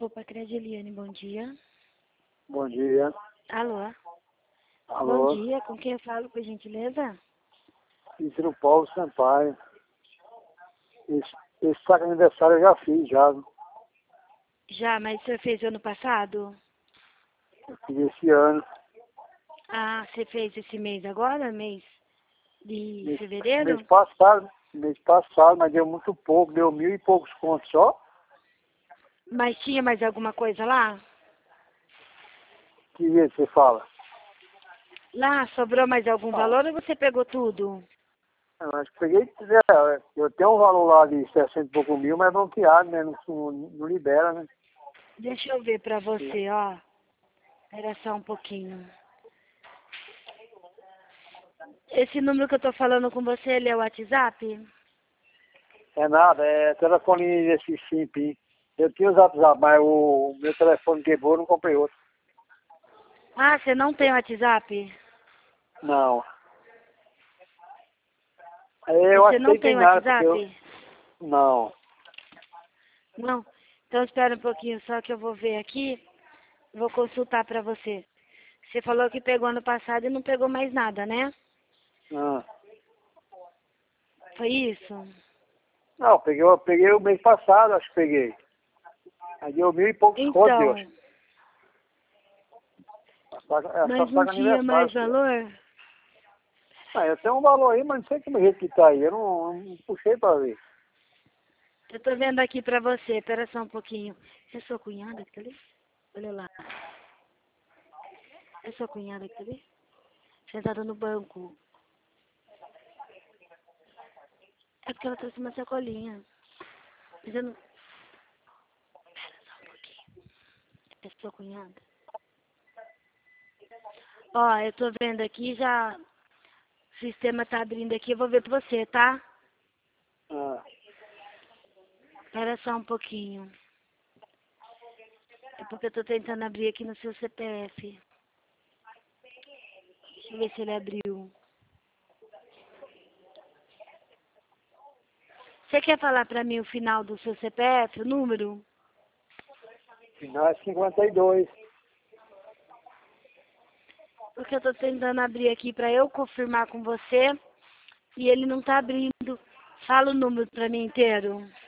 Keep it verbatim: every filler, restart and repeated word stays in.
Opa, Crediliane, bom dia. Bom dia. Alô? Alô? Bom dia, com quem eu falo, por gentileza? Cícero Paulo Sampaio. Esse, esse saco de aniversário eu já fiz, já. Já, mas o senhor fez ano passado? Eu fiz esse ano. Ah, você fez esse mês agora, mês de Mês, fevereiro? mês passado, mês passado, mas deu muito pouco, deu mil e poucos contos só. Mas tinha mais alguma coisa lá? Que jeito você fala? Lá, sobrou mais algum Ah, valor ou você pegou tudo? eu acho que peguei, é, eu tenho um valor lá de sessenta e pouco mil, mas é bloqueado, né? Não, não, não libera, né? Deixa eu ver pra você, ó. Espera só um pouquinho. Esse número que eu tô falando com você, ele é o WhatsApp? É nada, é telefone desse simples. Eu tinha o Zap Zap, mas o meu telefone quebrou, não comprei outro. Ah, você não tem WhatsApp? Não. Eu Você acho que não aí tem tem nada, porque eu... WhatsApp? Não. Não? Então espera um pouquinho só que eu vou ver aqui. Vou consultar pra você. Você falou que pegou ano passado e não pegou mais nada, né? Ah. Foi isso? Não, peguei, eu peguei o mês passado, acho que peguei. Aí deu mil e poucos contos, Deus. Então, É só mas não paga tinha aniversário, mais filho. valor? Ah, eu tenho um valor aí, mas não sei como jeito que tá aí. Eu não, não puxei pra ver. Eu tô vendo aqui pra você. Espera só um pouquinho. É sua cunhada que tá ali? Olha lá. É sua cunhada que tá ali? Sentada no banco. É porque ela trouxe uma sacolinha. Mas eu não... Espera só um pouquinho. É sua cunhada? Ó, eu tô vendo aqui já... O sistema tá abrindo aqui. Eu vou ver pra você, tá? Ah. Espera só um pouquinho. É porque eu tô tentando abrir aqui no seu C P F. Deixa eu ver se ele abriu. Você quer falar pra mim o final do seu C P F, o número? Final é cinquenta e dois. Porque eu tô tentando abrir aqui pra eu confirmar com você e ele não tá abrindo. Fala o número pra mim inteiro.